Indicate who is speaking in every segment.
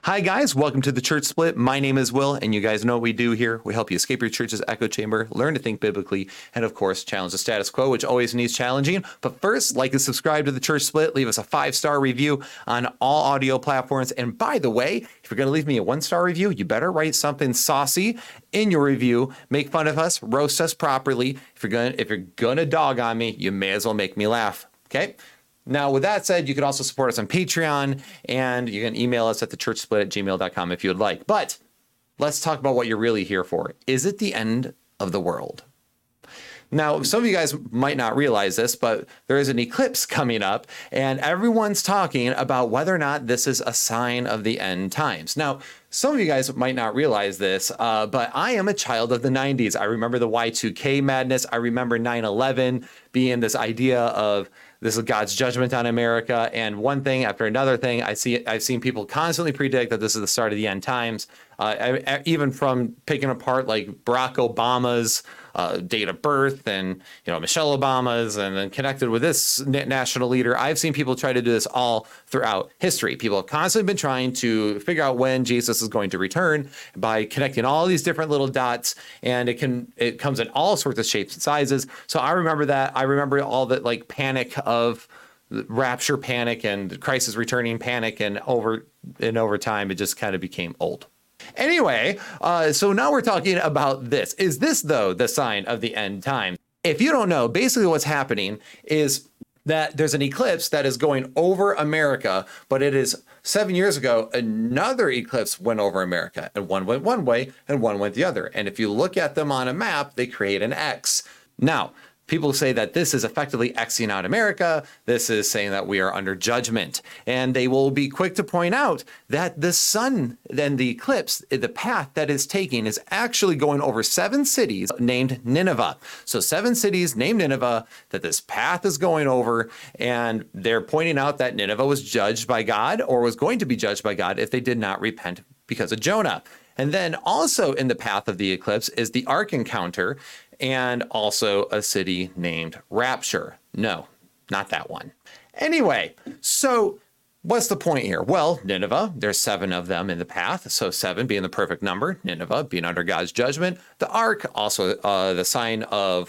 Speaker 1: Hi guys, welcome to the Church Split. My name is Will, and you guys know what we do here. We help you escape your church's echo chamber, learn to think biblically, and of course, challenge the status quo, which always needs challenging. But first, like and subscribe to the Church Split. Leave us a 5-star review on all audio platforms. And by the way, if you're going to leave me a 1-star review, you better write something saucy in your review. Make fun of us, roast us properly. If you're gonna dog on me, you may as well make me laugh. Okay? Now, with that said, you can also support us on Patreon, and you can email us at thechurchsplit@gmail.com if you would like. But let's talk about what you're really here for. Is it the end of the world? Now, some of you guys might not realize this, but there is an eclipse coming up, and everyone's talking about whether or not this is a sign of the end times. Now, some of you guys might not realize this, but I am a child of the 90s. I remember the Y2K madness. I remember 9/11 being this idea of this is God's judgment on America. And one thing after another thing, I've seen people constantly predict that this is the start of the end times. Even from picking apart like Barack Obama's date of birth and Michelle Obama's, and then connected with this national leader. I've seen people try to do this all throughout history. People have constantly been trying to figure out when Jesus is going to return by connecting all these different little dots, and it comes in all sorts of shapes and sizes. So I remember that. I remember all that like panic of rapture panic and Christ is returning panic, and over time it just kind of became old. Anyway, so now we're talking about this. Is this, though, the sign of the end time? If you don't know, basically what's happening is that there's an eclipse that is going over America, but it is 7 years ago, another eclipse went over America, and one went one way and one went the other. And if you look at them on a map, they create an X. Now, people say that this is effectively Xing out America. This is saying that we are under judgment. And they will be quick to point out that the sun, then the eclipse, the path that is taking is actually going over 7 cities named Nineveh. So 7 cities named Nineveh that this path is going over. And they're pointing out that Nineveh was judged by God, or was going to be judged by God, if they did not repent because of Jonah. And then also in the path of the eclipse is the Ark encounter, and also a city named Rapture. No, not that one. Anyway, so what's the point here? Well, Nineveh, there's 7 of them in the path, so 7 being the perfect number, Nineveh being under God's judgment. The Ark, also the sign of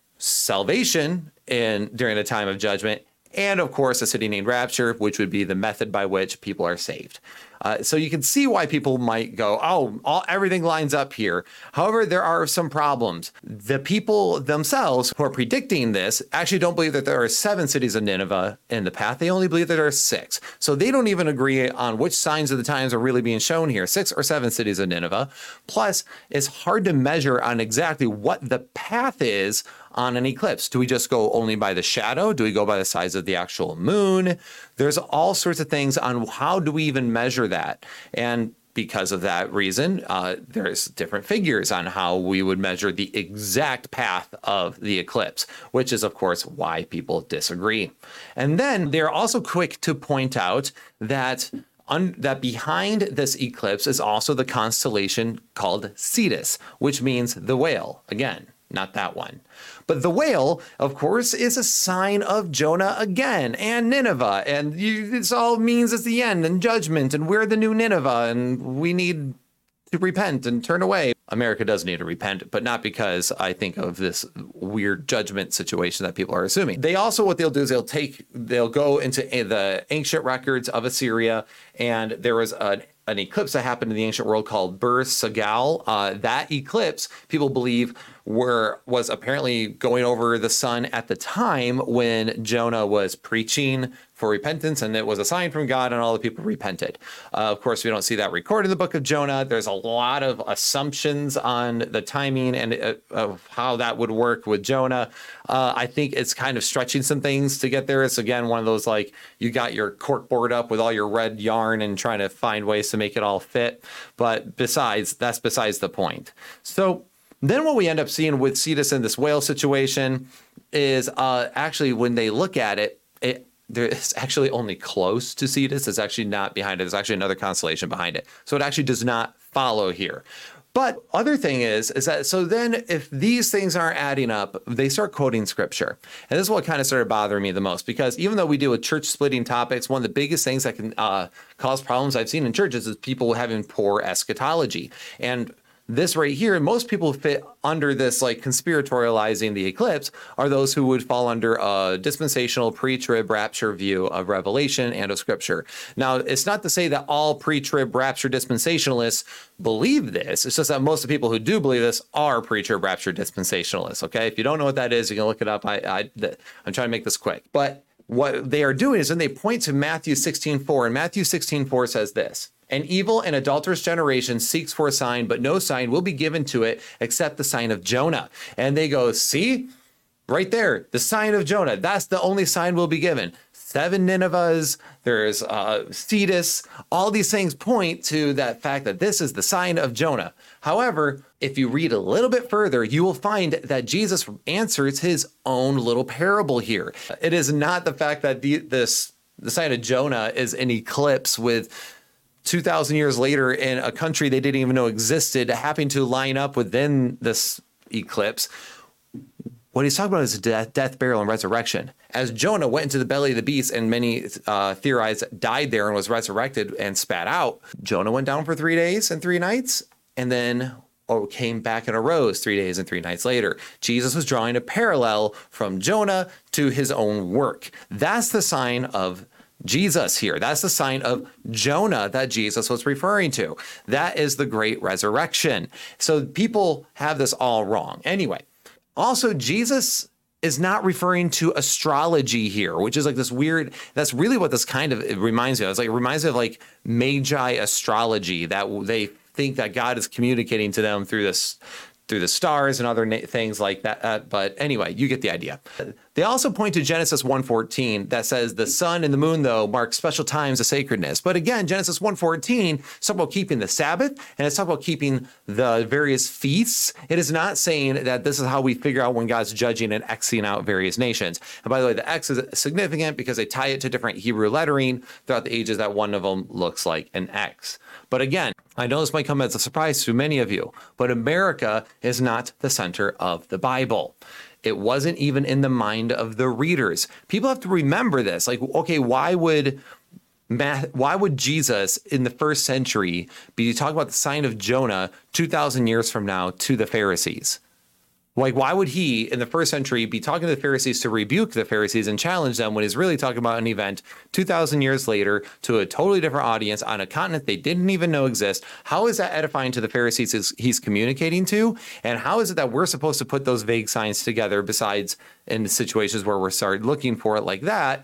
Speaker 1: salvation during the time of judgment. And of course, a city named Rapture, which would be the method by which people are saved. So you can see why people might go, everything lines up here. However, there are some problems. The people themselves who are predicting this actually don't believe that there are 7 cities of Nineveh in the path. They only believe that there are 6. So they don't even agree on which signs of the times are really being shown here, 6 or 7 cities of Nineveh. Plus, it's hard to measure on exactly what the path is on an eclipse. Do we just go only by the shadow? Do we go by the size of the actual moon? There's all sorts of things on how do we even measure that. And because of that reason, there's different figures on how we would measure the exact path of the eclipse, which is, of course, why people disagree. And then they're also quick to point out that that behind this eclipse is also the constellation called Cetus, which means the whale. Again, not that one. But the whale, of course, is a sign of Jonah again, and Nineveh. And this all means it's the end and judgment, and we're the new Nineveh, and we need to repent and turn away. America does need to repent, but not because I think of this weird judgment situation that people are assuming. They also, what they'll do is they'll go into the ancient records of Assyria, and there was an eclipse that happened in the ancient world called Bur Sagal. That eclipse, people believe, was apparently going over the sun at the time when Jonah was preaching for repentance, and it was a sign from God, and all the people repented. Of course, we don't see that recorded in the book of Jonah. There's a lot of assumptions on the timing and of how that would work with Jonah. I think it's kind of stretching some things to get there. It's, again, one of those, like, you got your cork board up with all your red yarn and trying to find ways to make it all fit. But that's besides the point. So then what we end up seeing with Cetus in this whale situation is actually when they look at it, it's actually only close to Cetus. It's actually not behind it. There's actually another constellation behind it. So it actually does not follow here. But other thing is that, so then if these things aren't adding up, they start quoting scripture. And this is what kind of started bothering me the most, because even though we deal with church splitting topics, one of the biggest things that can cause problems I've seen in churches is people having poor eschatology. And this right here, most people fit under this like conspiratorializing the eclipse are those who would fall under a dispensational pre-trib rapture view of Revelation and of Scripture. Now, it's not to say that all pre-trib rapture dispensationalists believe this. It's just that most of the people who do believe this are pre-trib rapture dispensationalists. Okay, if you don't know what that is, you can look it up. I'm trying to make this quick, but what they are doing is when they point to Matthew 16:4, and Matthew 16:4 says this: "An evil and adulterous generation seeks for a sign, but no sign will be given to it except the sign of Jonah." And they go, see, right there, the sign of Jonah. That's the only sign will be given. 7 Ninevehs, there's Cetus, all these things point to that fact that this is the sign of Jonah. However, if you read a little bit further, you will find that Jesus answers his own little parable here. It is not the fact that the sign of Jonah is an eclipse with 2,000 years later in a country they didn't even know existed happening to line up within this eclipse. What he's talking about is death, burial, and resurrection. As Jonah went into the belly of the beast, and many theorize died there and was resurrected and spat out, Jonah went down for 3 days and 3 nights, and then came back and arose 3 days and 3 nights later. Jesus was drawing a parallel from Jonah to his own work. That's the sign of Jesus here. That's the sign of Jonah that Jesus was referring to. That is the great resurrection. So people have this all wrong. Anyway, also Jesus is not referring to astrology here, which is like this weird, that's really what this kind of, it reminds me of. It's like, it reminds me of like Magi astrology, that they think that God is communicating to them through the stars and other things like that. But anyway, you get the idea. They also point to Genesis 1:14 that says the sun and the moon, though, mark special times of sacredness. But again, Genesis 1:14 is talking about keeping the Sabbath, and it's talking about keeping the various feasts. It is not saying that this is how we figure out when God's judging and Xing out various nations. And by the way, the X is significant because they tie it to different Hebrew lettering throughout the ages, that one of them looks like an X. But again, I know this might come as a surprise to many of you, but America is not the center of the Bible. It wasn't even in the mind of the readers. People have to remember this. Like, okay, why would Jesus in the first century be talking about the sign of Jonah 2,000 years from now to the Pharisees? Like, why would he in the first century be talking to the Pharisees to rebuke the Pharisees and challenge them when he's really talking about an event 2,000 years later to a totally different audience on a continent they didn't even know exist? How is that edifying to the Pharisees he's communicating to? And how is it that we're supposed to put those vague signs together besides in situations where we're started looking for it like that?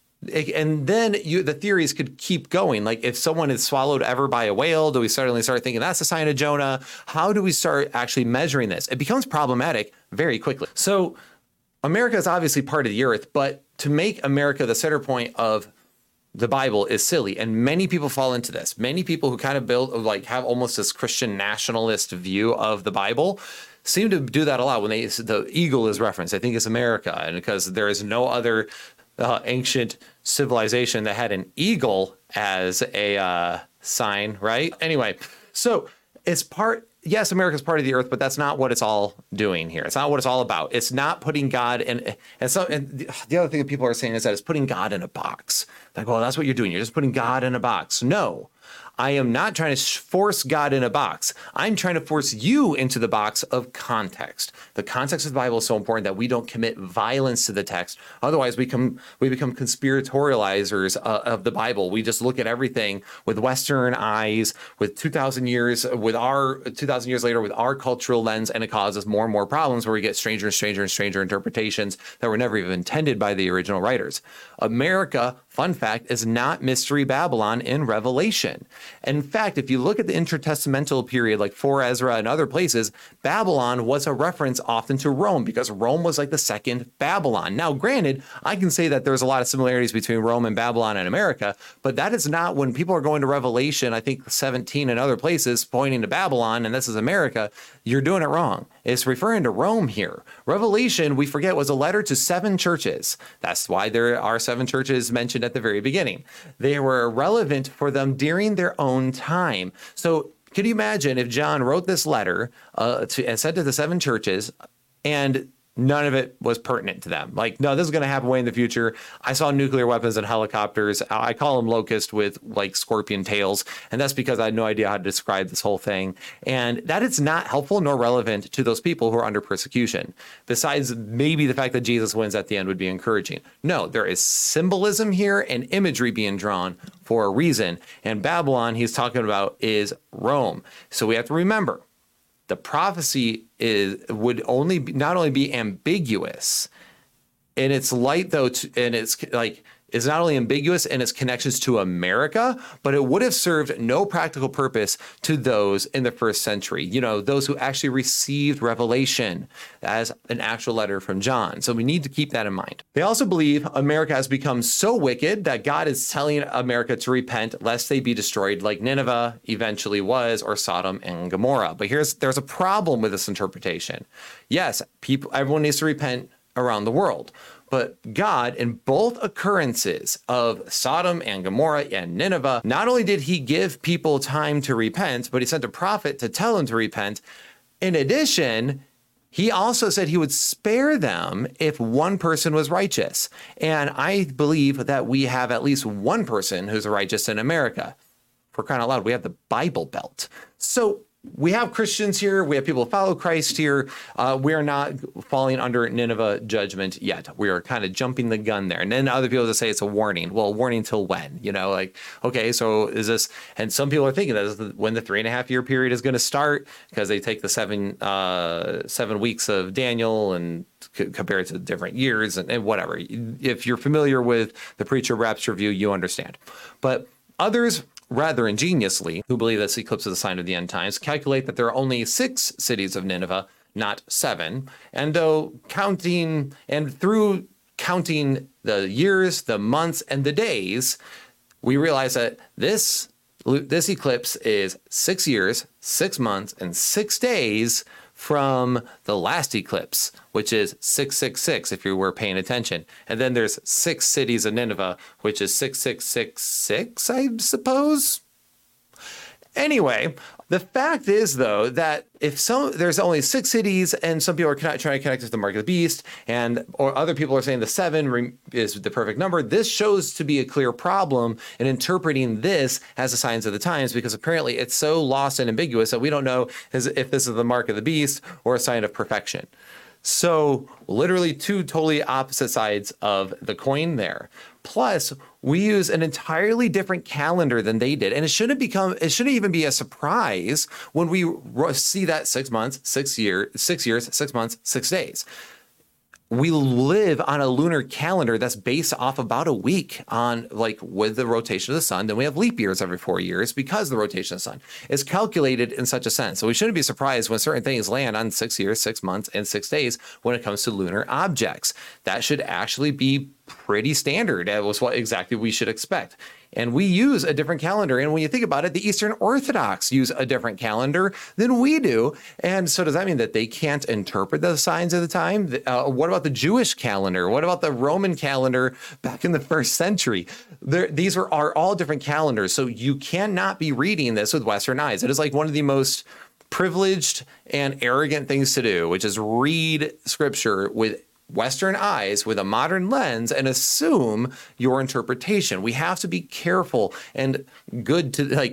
Speaker 1: And then the theories could keep going. Like, if someone is swallowed ever by a whale, do we suddenly start thinking that's a sign of Jonah? How do we start actually measuring this? It becomes problematic very quickly. So America is obviously part of the earth, but to make America the center point of the Bible is silly. And many people fall into this. Many people who kind of have almost this Christian nationalist view of the Bible seem to do that a lot when the eagle is referenced. I think it's America, and because there is no other ancient civilization that had an eagle as a sign, right? Anyway, so yes, America's part of the earth, but that's not what it's all doing here. It's not what it's all about. It's not putting God in, and the other thing that people are saying is that it's putting God in a box. Like, well, that's what you're doing. You're just putting God in a box. No. I am not trying to force God in a box. I'm trying to force you into the box of context. The context of the Bible is so important that we don't commit violence to the text. Otherwise, we become conspiratorializers of the Bible. We just look at everything with Western eyes, with 2,000 years later, with our cultural lens, and it causes more and more problems where we get stranger and stranger and stranger interpretations that were never even intended by the original writers. America, fun fact, is not Mystery Babylon in Revelation. In fact, if you look at the intertestamental period, like 4 Ezra and other places, Babylon was a reference often to Rome because Rome was like the second Babylon. Now, granted, I can say that there's a lot of similarities between Rome and Babylon and America, but that is not when people are going to Revelation, I think 17 and other places pointing to Babylon, and this is America, you're doing it wrong. It's referring to Rome here. Revelation, we forget, was a letter to 7 churches. That's why there are 7 churches mentioned at the very beginning. They were relevant for them during their own time. So Could you imagine if John wrote this letter and sent it to the 7 churches and none of it was pertinent to them? Like, no, this is going to happen way in the future. I saw nuclear weapons and helicopters. I call them locusts with like scorpion tails. And that's because I had no idea how to describe this whole thing. And that is not helpful nor relevant to those people who are under persecution. Besides, maybe the fact that Jesus wins at the end would be encouraging. No, there is symbolism here and imagery being drawn for a reason. And Babylon he's talking about is Rome. So we have to remember, the prophecy would only be, not only be ambiguous in its light, though, and it's like is not only ambiguous in its connections to America, but it would have served no practical purpose to those in the first century. You know, those who actually received revelation as an actual letter from John. So we need to keep that in mind. They also believe America has become so wicked that God is telling America to repent lest they be destroyed like Nineveh eventually was, or Sodom and Gomorrah. But there's a problem with this interpretation. Yes, everyone needs to repent around the world. But God, in both occurrences of Sodom and Gomorrah and Nineveh, not only did he give people time to repent, but he sent a prophet to tell them to repent. In addition, he also said he would spare them if one person was righteous. And I believe that we have at least one person who's righteous in America. For crying out loud, we have the Bible Belt. So we have Christians here. We have people who follow Christ here. We are not falling under Nineveh judgment yet. We are kind of jumping the gun there. And then other people just say it's a warning. Well, warning till when? You know, like, okay, so is this? And some people are thinking that is when the 3.5 year period is going to start, because they take the 7 weeks of Daniel and compare it to different years and whatever. If you're familiar with the Preacher Rapture view, you understand. But others, rather ingeniously, who believe this eclipse is a sign of the end times, calculate that there are only 6 cities of Nineveh, not 7. And through counting the years, the months, and the days, we realize that this eclipse is 6 years, 6 months, and 6 days from the last eclipse, which is 666, if you were paying attention. And then there's 6 cities of Nineveh, which is 6666, I suppose. Anyway, the fact is, though, that if there's only 6 cities and some people are trying to connect it to the mark of the beast, or other people are saying the 7 is the perfect number, this shows to be a clear problem in interpreting this as the signs of the times, because apparently it's so lost and ambiguous that we don't know if this is the mark of the beast or a sign of perfection. So literally 2 totally opposite sides of the coin there. Plus, we use an entirely different calendar than they did. And it shouldn't even be a surprise when we see that 6 months, 6 years, 6 months, 6 days. We live on a lunar calendar that's based off about a week with the rotation of the sun. Then we have leap years every 4 years because the rotation of the sun is calculated in such a sense. So we shouldn't be surprised when certain things land on 6 years, 6 months, and 6 days when it comes to lunar objects. That should actually be pretty standard. That was what exactly we should expect. And we use a different calendar. And when you think about it, the Eastern Orthodox use a different calendar than we do. And so does that mean that they can't interpret the signs of the time? What about the Jewish calendar? What about the Roman calendar back in the 1st century? These are all different calendars. So you cannot be reading this with Western eyes. It is like one of the most privileged and arrogant things to do, which is read scripture with Western eyes, with a modern lens, and assume your interpretation. We have to be careful and good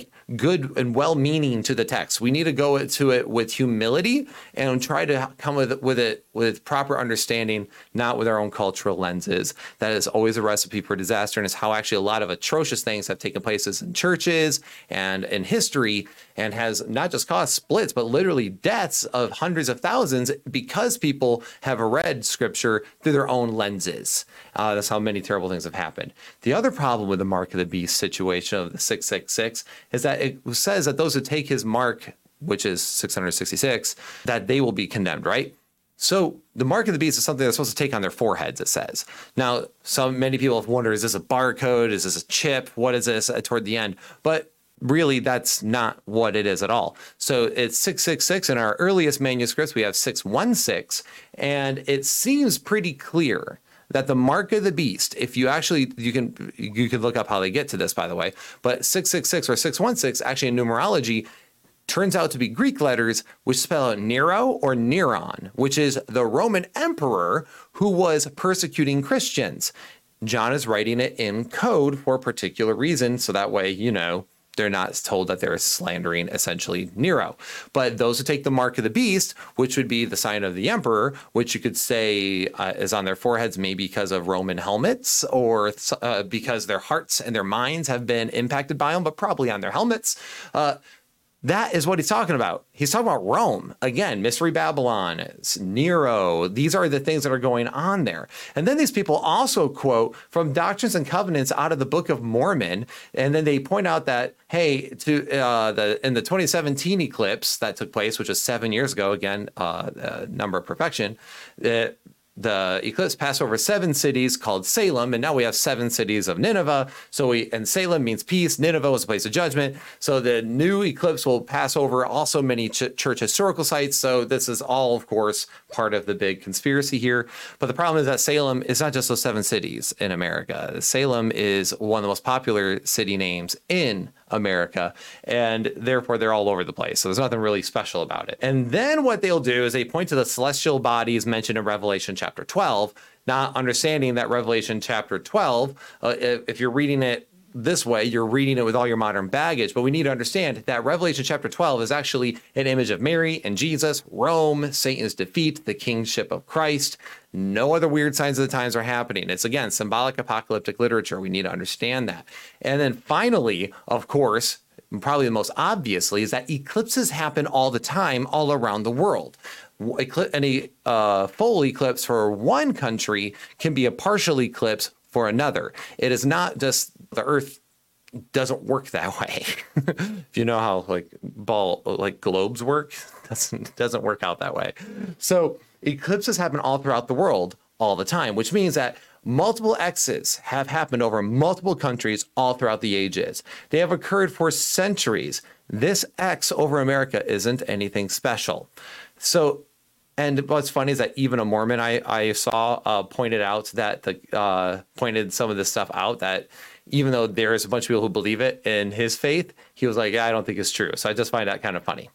Speaker 1: and well-meaning to the text. We need to go to it with humility and try to come with it with proper understanding, not with our own cultural lenses. That is always a recipe for disaster, and is how actually a lot of atrocious things have taken place in churches and in history, and has not just caused splits, but literally deaths of hundreds of thousands because people have read scripture through their own lenses. That's how many terrible things have happened. The other problem with the mark of the beast situation of the 666 is that it says that those who take his mark, which is 666, that they will be condemned, right? So the mark of the beast is something they're supposed to take on their foreheads, it says. Now, many people have wondered, is this a barcode? Is this a chip? What is this toward the end? But really, that's not what it is at all. So it's 666. In our earliest manuscripts, we have 616. And it seems pretty clear that the mark of the beast, if you actually, you can look up how they get to this, by the way, but 666 or 616, actually in numerology, turns out to be Greek letters, which spell out Nero or Neron, which is the Roman emperor who was persecuting Christians. John is writing it in code for a particular reason, so that way, they're not told that they're slandering essentially Nero. But those who take the mark of the beast, which would be the sign of the emperor, which you could say is on their foreheads, maybe because of Roman helmets or because their hearts and their minds have been impacted by them, but probably on their helmets. That is what he's talking about. He's talking about Rome. Again, Mystery Babylon, Nero. These are the things that are going on there. And then these people also quote from Doctrines and Covenants out of the Book of Mormon. And then they point out that, hey, in the 2017 eclipse that took place, which was 7 years ago, again, number of perfection, the eclipse passed over 7 cities called Salem, and now we have 7 cities of Nineveh. And Salem means peace. Nineveh was a place of judgment. So the new eclipse will pass over also many church historical sites. So this is all, of course, part of the big conspiracy here. But the problem is that Salem is not just those 7 cities in America. Salem is one of the most popular city names in America, and therefore they're all over the place. So there's nothing really special about it. And then what they'll do is they point to the celestial bodies mentioned in Revelation chapter 12, not understanding that Revelation chapter 12, if you're reading it this way, you're reading it with all your modern baggage, but we need to understand that Revelation chapter 12 is actually an image of Mary and Jesus, Rome, Satan's defeat, the kingship of Christ. No other weird signs of the times are happening. It's, again, symbolic apocalyptic literature. We need to understand that. And then finally, of course, probably the most obviously, is that eclipses happen all the time all around the world. Any full eclipse for one country can be a partial eclipse for another. It is not just the Earth doesn't work that way. If you know how globes work, doesn't work out that way. So eclipses happen all throughout the world all the time, which means that multiple X's have happened over multiple countries all throughout the ages. They have occurred for centuries. This X over America isn't anything special. So, and what's funny is that even a Mormon I saw pointed out that pointed some of this stuff out, that even though there's a bunch of people who believe it in his faith, he was like, yeah, I don't think it's true. So I just find that kind of funny.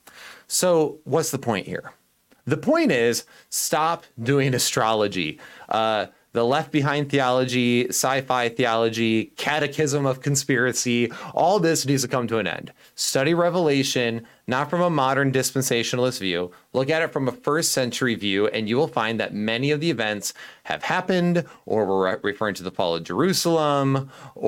Speaker 1: So what's the point here? The point is, stop doing astrology. The Left Behind theology, sci-fi theology, catechism of conspiracy, all this needs to come to an end. Study Revelation, not from a modern dispensationalist view. Look at it from a first century view, and you will find that many of the events have happened, or we're referring to the fall of Jerusalem,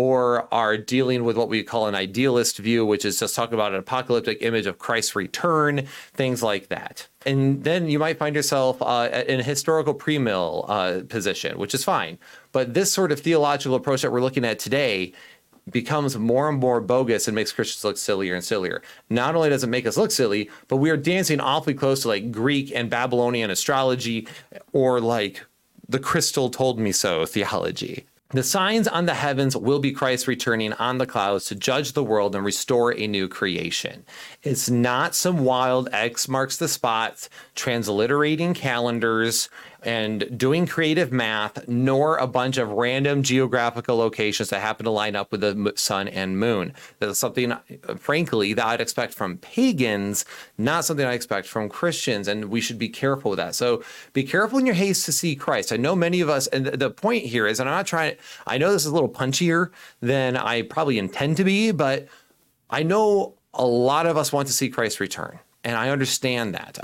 Speaker 1: or are dealing with what we call an idealist view, which is just talking about an apocalyptic image of Christ's return, things like that. And then you might find yourself in a historical premill position, which is fine. But this sort of theological approach that we're looking at today becomes more and more bogus and makes Christians look sillier and sillier. Not only does it make us look silly, but we are dancing awfully close to like Greek and Babylonian astrology, or like the crystal told me so theology. The signs on the heavens will be Christ returning on the clouds to judge the world and restore a new creation. It's not some wild X marks the spot, transliterating calendars and doing creative math, nor a bunch of random geographical locations that happen to line up with the sun and moon. That's something, frankly, that I'd expect from pagans, not something I expect from Christians, and we should be careful with that. So be careful in your haste to see Christ. I know many of us, and the point here is, and I'm not trying, I know this is a little punchier than I probably intend to be, but I know a lot of us want to see Christ return. And I understand that.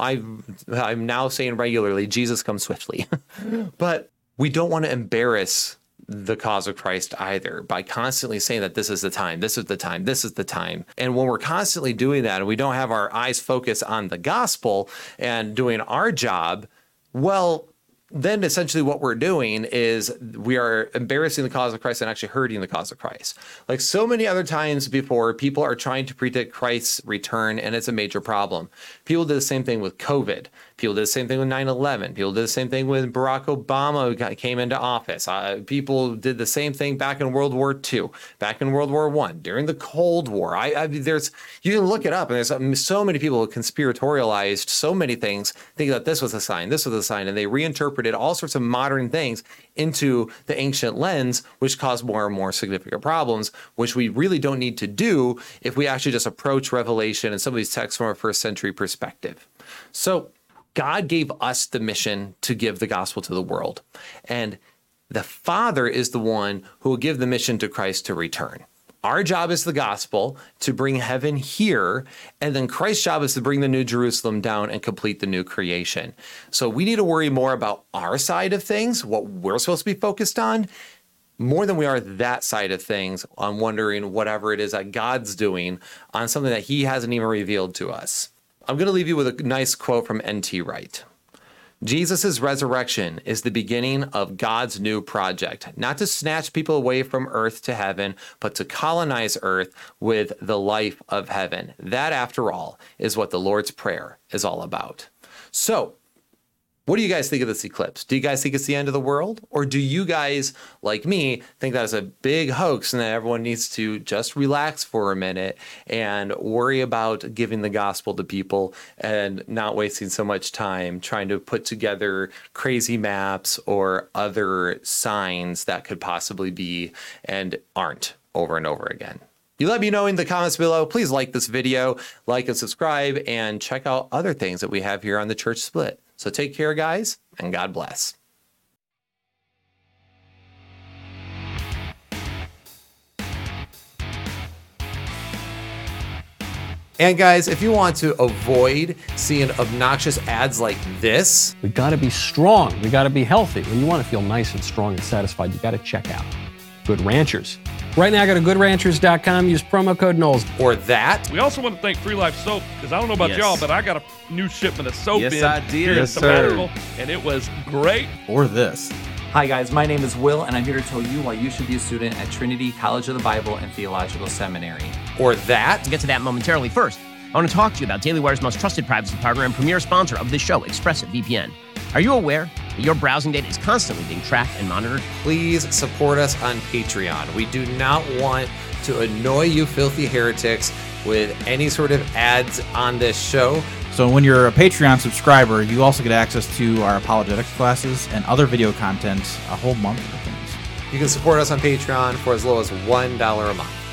Speaker 1: I'm now saying regularly, Jesus comes swiftly. But we don't want to embarrass the cause of Christ either by constantly saying that this is the time, this is the time, this is the time. And when we're constantly doing that and we don't have our eyes focused on the gospel and doing our job, well, then essentially what we're doing is we are embarrassing the cause of Christ and actually hurting the cause of Christ. Like so many other times before, people are trying to predict Christ's return, and it's a major problem. People did the same thing with COVID. People did the same thing with 9/11. People did the same thing when Barack Obama came into office. People did the same thing back in World War II, back in World War I, during the Cold War. There's, you can look it up, and there's so many people who conspiratorialized so many things, thinking that this was a sign, and they reinterpreted interpreted all sorts of modern things into the ancient lens, which caused more and more significant problems, which we really don't need to do if we actually just approach Revelation and some of these texts from a first century perspective. So God gave us the mission to give the gospel to the world. And the Father is the one who will give the mission to Christ to return. Our job is the gospel, to bring heaven here, and then Christ's job is to bring the New Jerusalem down and complete the new creation. So we need to worry more about our side of things, what we're supposed to be focused on, more than we are that side of things, on wondering whatever it is that God's doing on something that he hasn't even revealed to us. I'm going to leave you with a nice quote from N.T. Wright. Jesus' resurrection is the beginning of God's new project, not to snatch people away from earth to heaven, but to colonize earth with the life of heaven. That, after all, is what the Lord's Prayer is all about. So, what do you guys think of this eclipse? Do you guys think it's the end of the world? Or do you guys, like me, think that it's a big hoax and that everyone needs to just relax for a minute and worry about giving the gospel to people and not wasting so much time trying to put together crazy maps or other signs that could possibly be and aren't over and over again? You let me know in the comments below. Please like this video, like and subscribe, and check out other things that we have here on the Church Split. So take care, guys, and God bless. And guys, if you want to avoid seeing obnoxious ads like this,
Speaker 2: we got to be strong. We got to be healthy. When you want to feel nice and strong and satisfied, you got to check out Good Ranchers. Right now, go to goodranchers.com, use promo code Knowles.
Speaker 1: Or that.
Speaker 3: We also want to thank Free Life Soap, because I don't know about y'all, but I got a new shipment of soap
Speaker 4: Yes, I did.
Speaker 3: Yes, sir. And it was great.
Speaker 4: Or this.
Speaker 5: Hi guys, my name is Will, and I'm here to tell you why you should be a student at Trinity College of the Bible and Theological Seminary.
Speaker 1: Or that.
Speaker 6: We'll get to that momentarily. First, I want to talk to you about Daily Wire's most trusted privacy partner and premier sponsor of this show, ExpressVPN. Are you aware that your browsing data is constantly being tracked and monitored?
Speaker 1: Please support us on Patreon. We do not want to annoy you filthy heretics with any sort of ads on this show.
Speaker 4: So when you're a Patreon subscriber, you also get access to our apologetics classes and other video content, a whole month of things.
Speaker 1: You can support us on Patreon for as low as $1 a month.